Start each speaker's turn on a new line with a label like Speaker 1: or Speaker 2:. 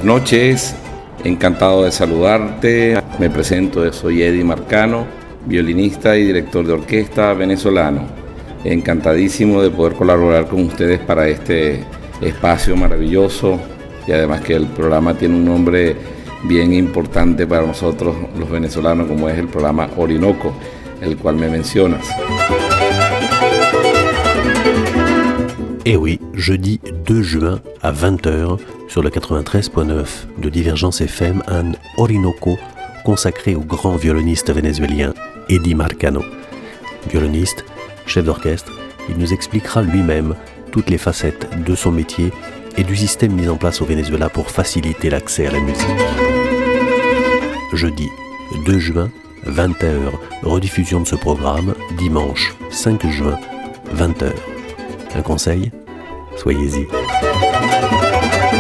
Speaker 1: noches, encantado de saludarte. Me presento, soy Eddie Marcano, violinista y director de orquesta venezolano. Encantadísimo de poder colaborar con ustedes para este espacio maravilloso y además que el programa tiene un nombre bien importante para nosotros los venezolanos, como es el programa Orinoco, el cual me mencionas.
Speaker 2: Et oui, jeudi 2 juin à 20h sur le 93.9 de Divergence FM, un Orinoco consacré au grand violoniste vénézuélien Eddie Marcano. Violoniste, chef d'orchestre, il nous expliquera lui-même toutes les facettes de son métier et du système mis en place au Venezuela pour faciliter l'accès à la musique. Jeudi 2 juin, 20h, rediffusion de ce programme, dimanche 5 juin, 20h. Un conseil ? Soyez-y.